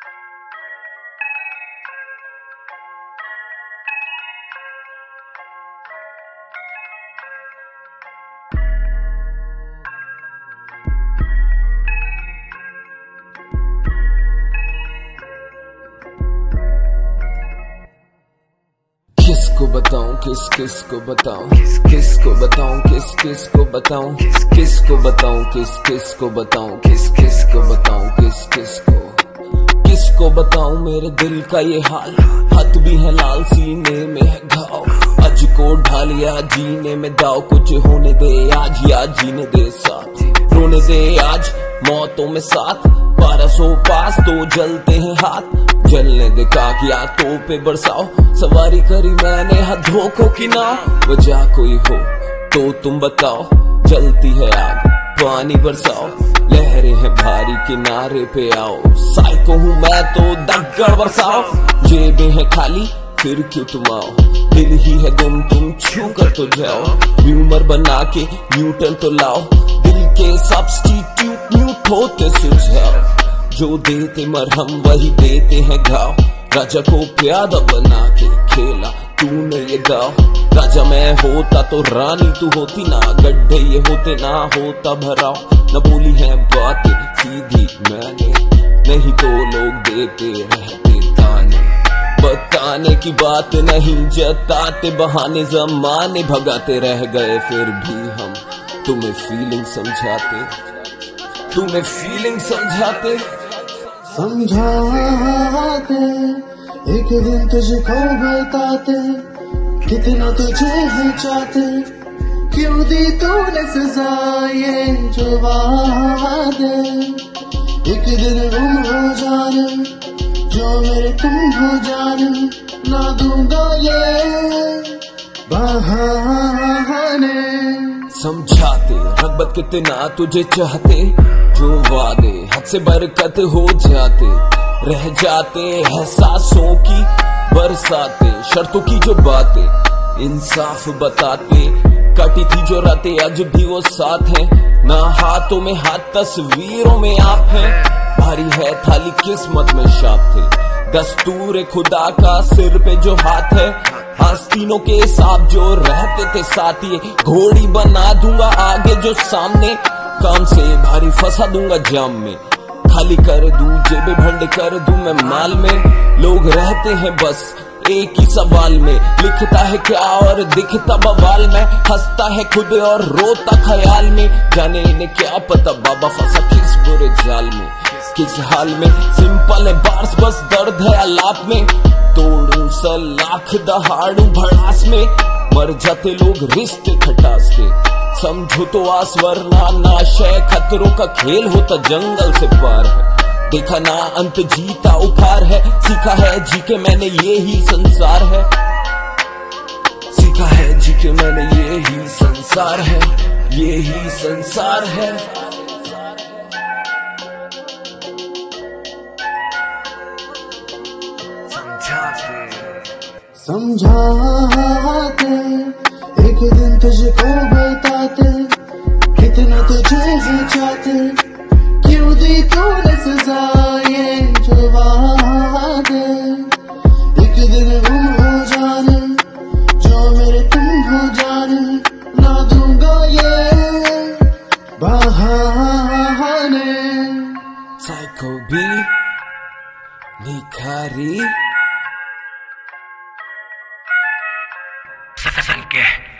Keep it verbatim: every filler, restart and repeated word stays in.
किसको बताऊं किस किस को बताऊं किस किस को बताऊं किस किस को बताऊं किस किस को बताऊं किस किस को बताऊं किस किस को बताऊं किस किस को किसको बताऊं मेरे दिल का ये हाल। हाथ भी है लाल, सीने में है घाव। आज को ढालिया जीने में दाव, कुछ होने दे आज या जीने दे साथ, रोने दे आज मौतों में साथ। बारह सौ पास तो जलते हैं हाथ, जलने दे कागिया तो पे बरसाओ। सवारी करी मैंने धोखों की नाव, वजह कोई हो तो तुम बताओ। जलती है आग पानी बरसाओ, लहरें हैं भारी किनारे पे आओ। साइको हूँ मैं तो दगड़ बरसाओ, जेबें हैं खाली फिर क्यों तुम आओ। दिल ही है गुम तुम छू कर तो जाओ, ह्यूमर बना के न्यूटन तो लाओ। दिल के सब्स्टिट्यूट न्यूट होते सुझाव, जो देते मरहम वही देते हैं घाव। राजा को प्यादा बना के खेला तूने ये गाँव। राजा मैं होता तो रानी तू होती ना, गड्ढे ये होते ना होता भराव। न बोली है बातें सीधी मैंने, नहीं तो लोग देते रहते ताने। बताने की बात नहीं जताते बहाने, जमाने भगाते रह गए फिर भी हम तुम्हें फीलिंग समझाते, तुम्हें फीलिंग समझाते समझाते। एक दिन तुझको बताते कितना तुझे है चाहते, क्यों दी तूने सजा ये जो वादे। एक दिन गुम हो जाने जो मेरे तुम हो जाने, ना दूंगा ये बहाने। समझाते रगबत कितना तुझे चाहते, जो वादे हद से बरकत हो जाते। रह जाते एहसासों की बरसाते, शर्तों की जो बातें इंसाफ बताते। कटी थी जो रातें आज भी वो साथ हैं, ना हाथों में हाथ तस्वीरों में आप हैं। भारी है थाली किस्मत में शाप थे, दस्तूर खुदा का सिर पे जो हाथ है। आस्तीनों के सांप जो रहते थे साथी, घोड़ी बना दूंगा आगे जो सामने। काम से भारी फंसा दूंगा जाम में, खाली कर दूं जेबे भंड कर दूं मैं माल में। लोग रहते हैं बस एक ही सवाल में, लिखता है क्या और दिखता बवाल में। हंसता है खुद और रोता ख्याल में, जाने इन्हें क्या पता बाबा फंसा किस बुरे जाल में, किस हाल में। सिंपल है बार्स बस दर्द है आलाप में, तोड़ू सलाख दहाड़ू भड़ास में। मर जाते लोग रिश्ते खटास के, समझो तो आस वरना नाश है। खतरों का खेल होता जंगल से पार है, देखा ना अंत जीता उपहार है। सीखा है जी के मैंने ये ही संसार है, सीखा है जी के मैंने ये ही संसार है, ये ही संसार है। समझाते एक दिन तुझको बताते कितना तुझे है चाहते, क्यों दी तूने सजा ये जो वादे। एक दिन गुम हो जाने जो मेरे तुम हो जाने, ना दूंगा ये बहाने। साइको भी निखारी के